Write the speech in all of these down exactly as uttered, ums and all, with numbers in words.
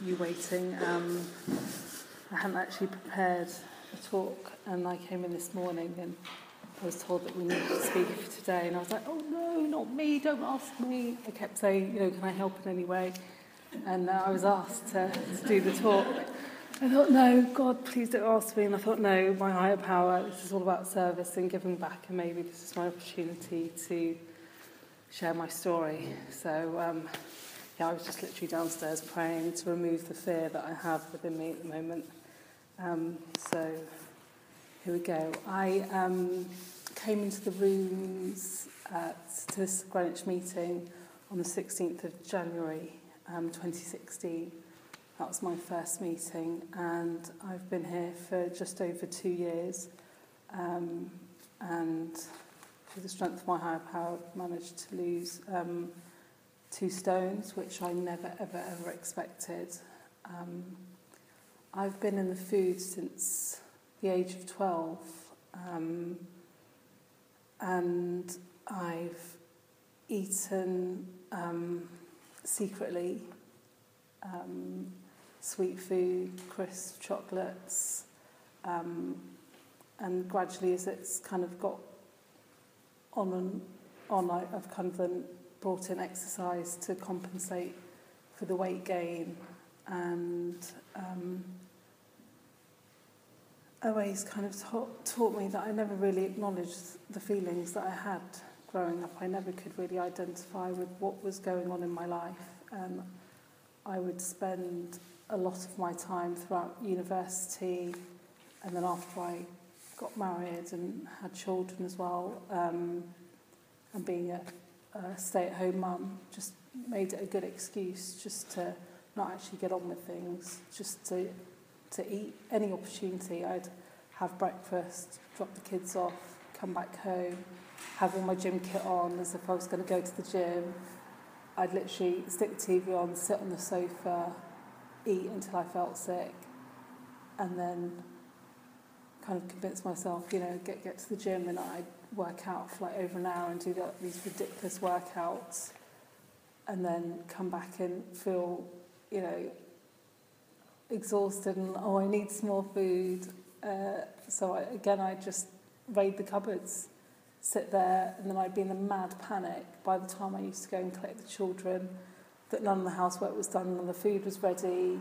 you waiting. Um, I hadn't actually prepared a talk, and I came in this morning and I was told that we needed to speak for today, and I was like, oh no, not me, don't ask me. I kept saying, you know, can I help in any way? And uh, I was asked to, to do the talk. I thought, no, God, please don't ask me. And I thought, no, my higher power, this is all about service and giving back, and maybe this is my opportunity to share my story. So, um, yeah, I was just literally downstairs praying to remove the fear that I have within me at the moment. Um, so, here we go. I um, came into the rooms at, to this Greenwich meeting on the sixteenth of January, um, twenty sixteen. That was my first meeting, and I've been here for just over two years. Um, and through the strength of my higher power, I've managed to lose um, two stones, which I never, ever, ever expected. Um, I've been in the food since the age of twelve, um, and I've eaten um, secretly um, sweet food, crisp chocolates, um, and gradually as it's kind of got on and on, I, I've kind of then brought in exercise to compensate for the weight gain, and um, O A's kind of taught, taught me that I never really acknowledged the feelings that I had growing up. I never could really identify with what was going on in my life. Um, I would spend a lot of my time throughout university, and then after I got married and had children as well, um, and being a, a stay-at-home mum just made it a good excuse just to not actually get on with things, just to to eat any opportunity. I'd have breakfast, drop the kids off, come back home, have all my gym kit on as if I was going to go to the gym. I'd literally stick the T V on, sit on the sofa, eat until I felt sick, and then kind of convince myself, you know, get get to the gym, and I'd work out for like over an hour and do that, these ridiculous workouts, and then come back and feel, you know, exhausted and, oh, I need some more food. Uh, so I, again, I just raid the cupboards, sit there, and then I'd be in a mad panic by the time I used to go and collect the children, that none of the housework was done, none of the food was ready.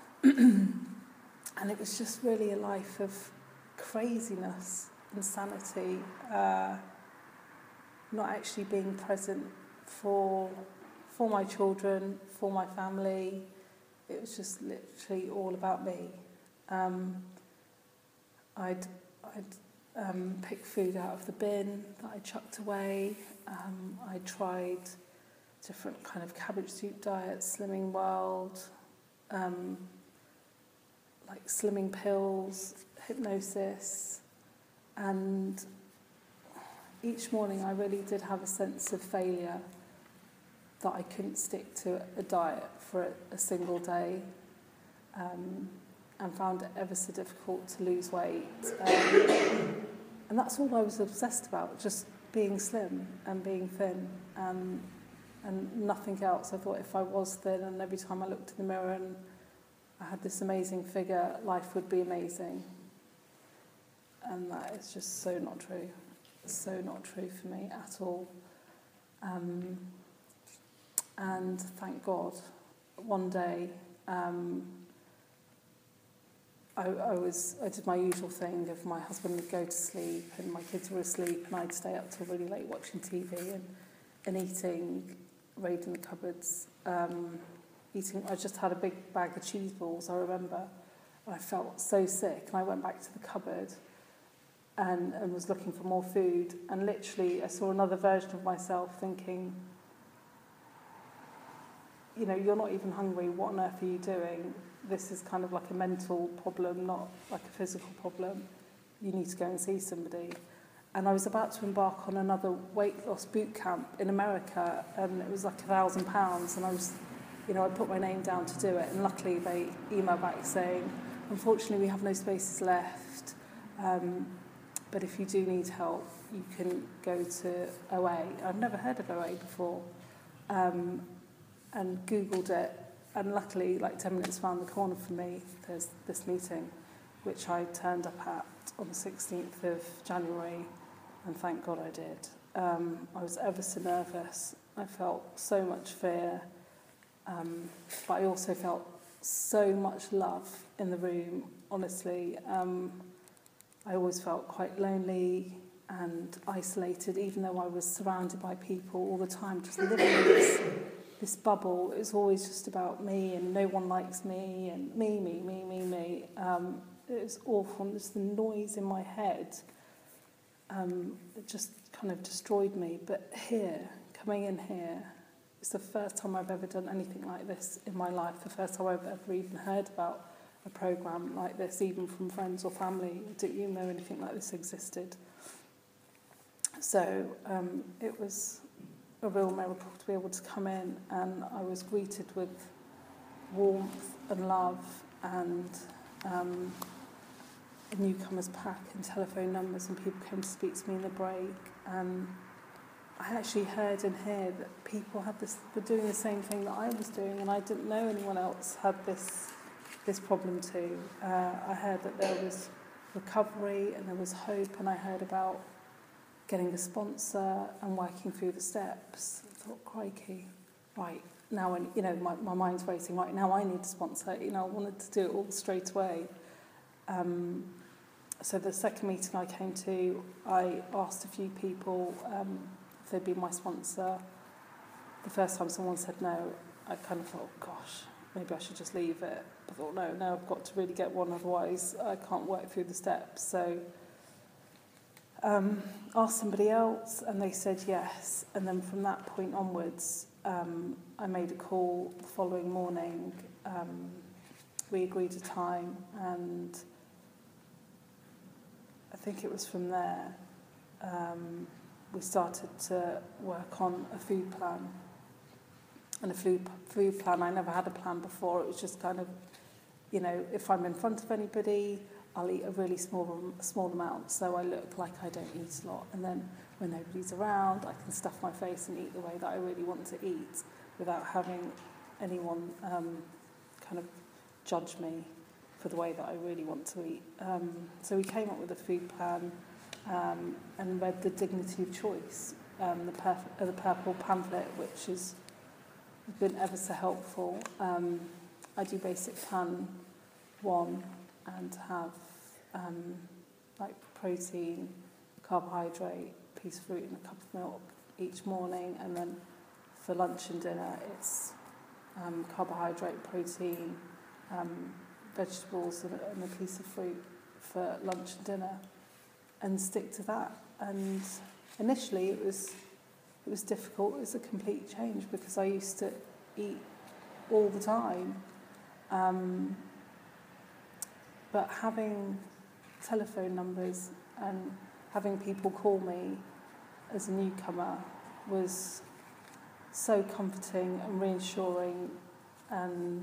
And it was just really a life of craziness, insanity, uh, not actually being present for for my children, for my family. It was just literally all about me. Um, I'd, I'd um, pick food out of the bin that I chucked away. Um, I tried different kind of cabbage soup diets, Slimming World, um, like slimming pills, hypnosis, and each morning I really did have a sense of failure that I couldn't stick to a diet for a, a single day, um, and found it ever so difficult to lose weight. Um, and that's all I was obsessed about, just being slim and being thin, um, and nothing else. I thought if I was thin and every time I looked in the mirror and I had this amazing figure, life would be amazing. And that is just so not true. So not true for me at all. Um, And thank God, one day um, I, I was I did my usual thing of my husband would go to sleep and my kids were asleep and I'd stay up till really late watching T V and, and eating, raiding the cupboards, um, eating. I just had a big bag of cheese balls, I remember. And I felt so sick, and I went back to the cupboard and, and was looking for more food, and literally I saw another version of myself thinking, you know, you're not even hungry, what on earth are you doing? This is kind of like a mental problem, not like a physical problem. You need to go and see somebody. And I was about to embark on another weight loss boot camp in America, and it was like a thousand pounds, and I was, you know, I put my name down to do it, and luckily they emailed back saying, unfortunately we have no spaces left, um, but if you do need help, you can go to O A. I've never heard of O A before. Um, and Googled it, and luckily, like ten minutes around the corner from me, there's this meeting, which I turned up at on the sixteenth of January, and thank God I did. Um, I was ever so nervous. I felt so much fear, um, but I also felt so much love in the room, honestly. Um, I always felt quite lonely and isolated, even though I was surrounded by people all the time, just living in this, this bubble. It was always just about me, and no one likes me, and me, me, me, me, me. Um, it was awful, and just the noise in my head, um, it just kind of destroyed me. But here, coming in here, it's the first time I've ever done anything like this in my life, the first time I've ever even heard about a programme like this, even from friends or family. Didn't even know anything like this existed. So um, it was a real miracle to be able to come in, and I was greeted with warmth and love and um, a newcomer's pack and telephone numbers, and people came to speak to me in the break. And I actually heard in here that people had this, were doing the same thing that I was doing, and I didn't know anyone else had this this problem too. Uh, I heard that there was recovery and there was hope, and I heard about getting a sponsor and working through the steps. I thought, crikey, right, now, I, you know, my, my mind's racing, right, now I need a sponsor. You know, I wanted to do it all straight away. Um, so the second meeting I came to, I asked a few people um, if they'd be my sponsor. The first time someone said no, I kind of thought, gosh, maybe I should just leave it. I thought, no, no, I've got to really get one, otherwise I can't work through the steps. So um, asked somebody else, and they said yes. And then from that point onwards, um, I made a call the following morning. Um, we agreed a time, and I think it was from there um, we started to work on a food plan. And a food, food plan, I never had a plan before. It was just kind of, you know, if I'm in front of anybody, I'll eat a really small small amount, so I look like I don't eat a lot. And then when nobody's around, I can stuff my face and eat the way that I really want to eat without having anyone um, kind of judge me for the way that I really want to eat. Um, so we came up with a food plan um, and read The Dignity of Choice, um, the, perf- uh, the purple pamphlet, which has been ever so helpful. Um, I do basic plan one and have um, like protein, carbohydrate, piece of fruit and a cup of milk each morning, and then for lunch and dinner it's um, carbohydrate, protein, um, vegetables and a, and a piece of fruit for lunch and dinner, and stick to that. And initially it was it was difficult. It was a complete change because I used to eat all the time. Um, but having telephone numbers and having people call me as a newcomer was so comforting and reassuring. And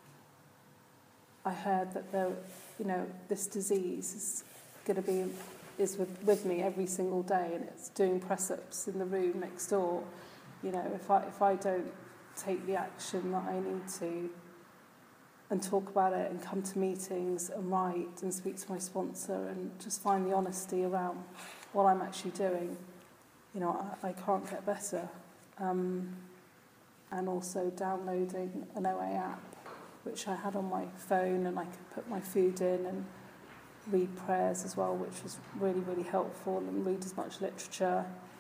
I heard that there, you know, this disease is going to be is with, with me every single day, and it's doing press-ups in the room next door. You know, if I if I don't take the action that I need to and talk about it and come to meetings and write and speak to my sponsor and just find the honesty around what I'm actually doing, you know, I, I can't get better. Um, and also downloading an O A app, which I had on my phone, and I could put my food in and read prayers as well, which was really, really helpful, and read as much literature.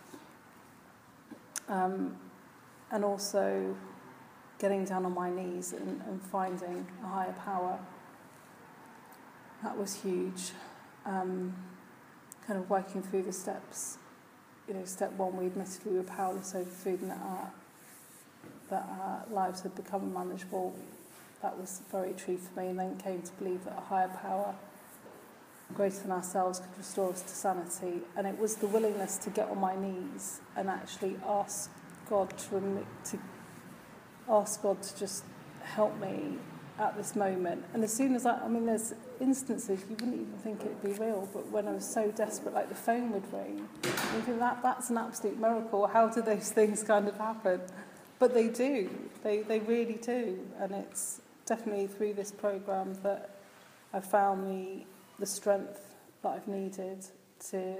Um, and also getting down on my knees and, and finding a higher power. That was huge. Um, kind of working through the steps. You know, step one, we admitted we were powerless over food and that our, that our lives had become unmanageable. That was very true for me, and then came to believe that a higher power greater than ourselves could restore us to sanity. And it was the willingness to get on my knees and actually ask God to, rem- to ask God to just help me at this moment. And as soon as I, I mean, there's instances you wouldn't even think it'd be real, but when I was so desperate, like the phone would ring, and you think that that's an absolute miracle. How do those things kind of happen? but they do. They they really do, and it's definitely through this program that I found the the strength that I've needed to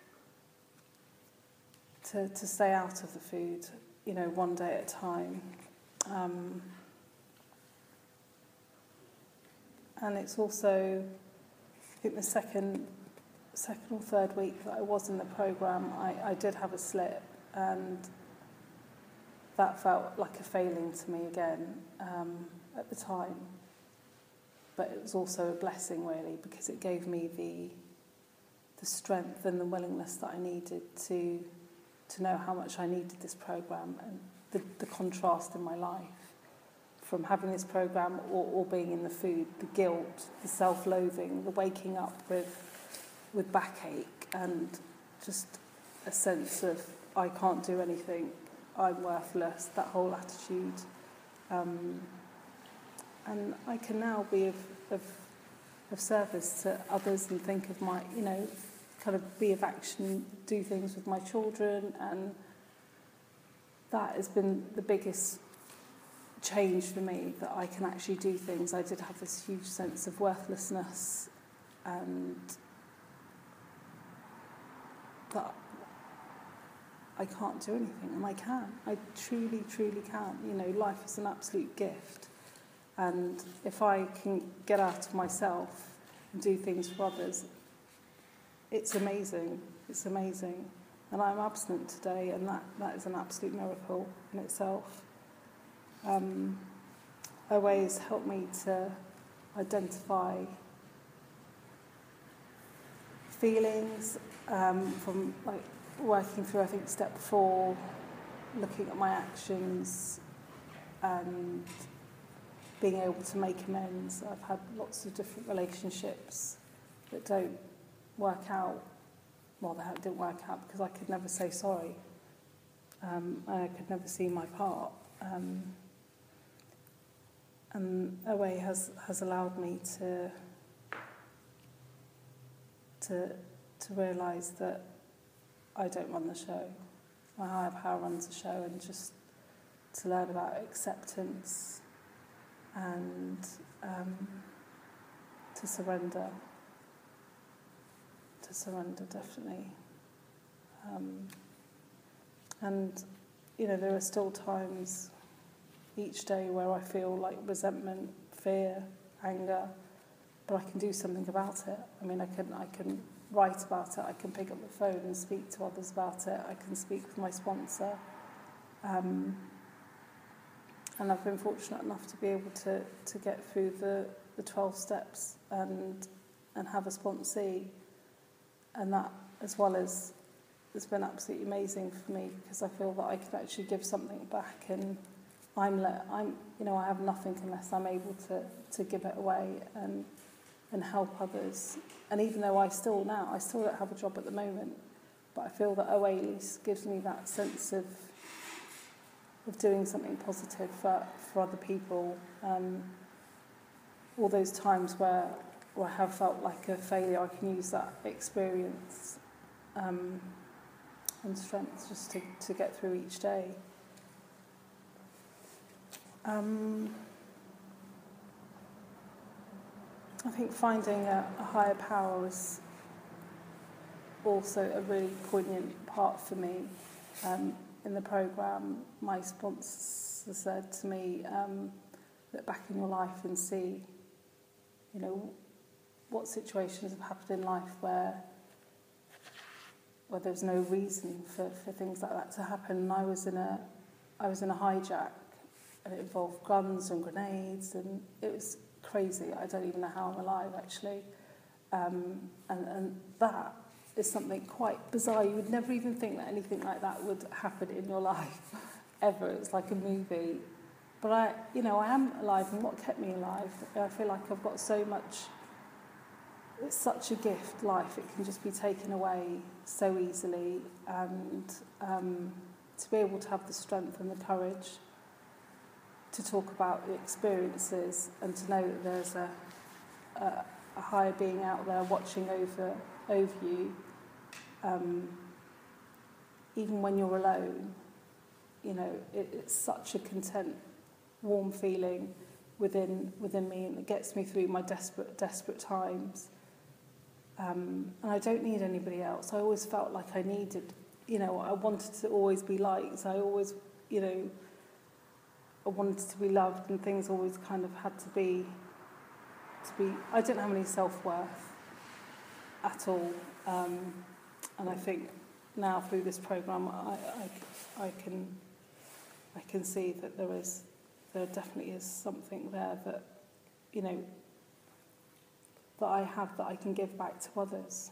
to to stay out of the food, you know, one day at a time. Um, and it's also, I think the second second or third week that I was in the program, I, I did have a slip, and that felt like a failing to me again um, at the time. But it was also a blessing, really, because it gave me the the strength and the willingness that I needed to to know how much I needed this program, and the, the contrast in my life from having this program or, or being in the food, the guilt, the self-loathing, the waking up with with backache, and just a sense of I can't do anything, I'm worthless, that whole attitude. Um, and I can now be of, of of service to others and think of my, you know, kind of be of action, do things with my children, and that has been the biggest change for me, that I can actually do things. I did have this huge sense of worthlessness, and that I can't do anything, and I can. I truly, truly can. You know, life is an absolute gift, and if I can get out of myself and do things for others, it's amazing. It's amazing. And I'm abstinent today, and that, that is an absolute miracle in itself. Um, O A has helped me to identify feelings um, from like working through, I think, step four, looking at my actions and being able to make amends. I've had lots of different relationships that don't work out. Well, they didn't work out because I could never say sorry. Um, and I could never see my part. Um, and O A has, has allowed me to to to realise that I don't run the show. My higher power runs the show, and just to learn about acceptance and um, to surrender. To surrender, definitely. Um, and, you know, there are still times each day where I feel like resentment, fear, anger, but I can do something about it. I mean, I can I can write about it, I can pick up the phone and speak to others about it, I can speak with my sponsor. Um, and I've been fortunate enough to be able to, to get through the, the twelve steps and and have a sponsee. And that, as well as, has been absolutely amazing for me, because I feel that I can actually give something back, and I'm, le- I'm, you know, I have nothing unless I'm able to, to give it away and and help others. And even though I still now, I still don't have a job at the moment, but I feel that O A at least gives me that sense of of doing something positive for, for other people. Um, all those times where, where I have felt like a failure, I can use that experience um, and strength just to, to get through each day. Um, I think finding a, a higher power is also a really poignant part for me. Um, in the programme, my sponsor said to me, um, look back in your life and see, you know, what situations have happened in life where where there's no reason for, for things like that to happen. And I was in a I was in a hijack, and it involved guns and grenades, and it was crazy. I don't even know how I'm alive, actually. Um, and, and that is something quite bizarre. You would never even think that anything like that would happen in your life, ever. It's like a movie. But I, you know, I am alive, and what kept me alive? I feel like I've got so much. It's such a gift, life. It can just be taken away so easily, and um, to be able to have the strength and the courage to talk about the experiences, and to know that there's a, a, a higher being out there watching over over you, um, even when you're alone. you know, it, it's such a content, warm feeling within within me, and it gets me through my desperate desperate times. Um, and I don't need anybody else. I always felt like I needed, you know, I wanted to always be liked. I always, you know, I wanted to be loved, and things always kind of had to be, to be, I didn't have any self-worth at all. Um, and I think now through this programme, I, I, I can, I can see that there is, there definitely is something there that, you know, that I have that I can give back to others.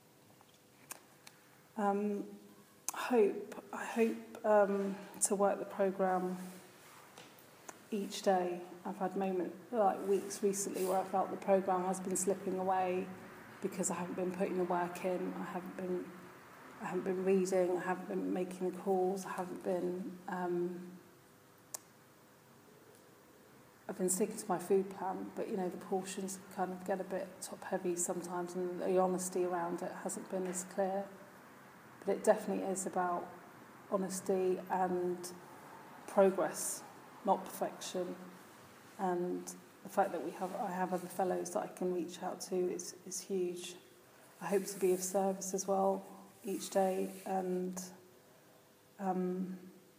Um, hope, I hope um, to work the programme each day. I've had moments, like weeks recently, where I felt the programme has been slipping away because I haven't been putting the work in, I haven't been, I haven't been reading, I haven't been making the calls, I haven't been, um, I've been sticking to my food plan, but you know, the portions kind of get a bit top heavy sometimes, and the honesty around it hasn't been as clear. But it definitely is about honesty and progress, not perfection. And the fact that we have, I have other fellows that I can reach out to is, is huge. I hope to be of service as well each day, and um,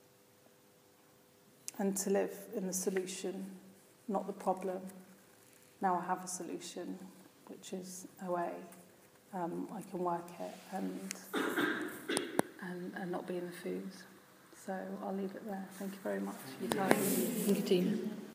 and to live in the solution, not the problem. Now I have a solution, which is a way um, I can work it and, and and not be in the food. So I'll leave it there. Thank you very much for your time. Thank you, Tina.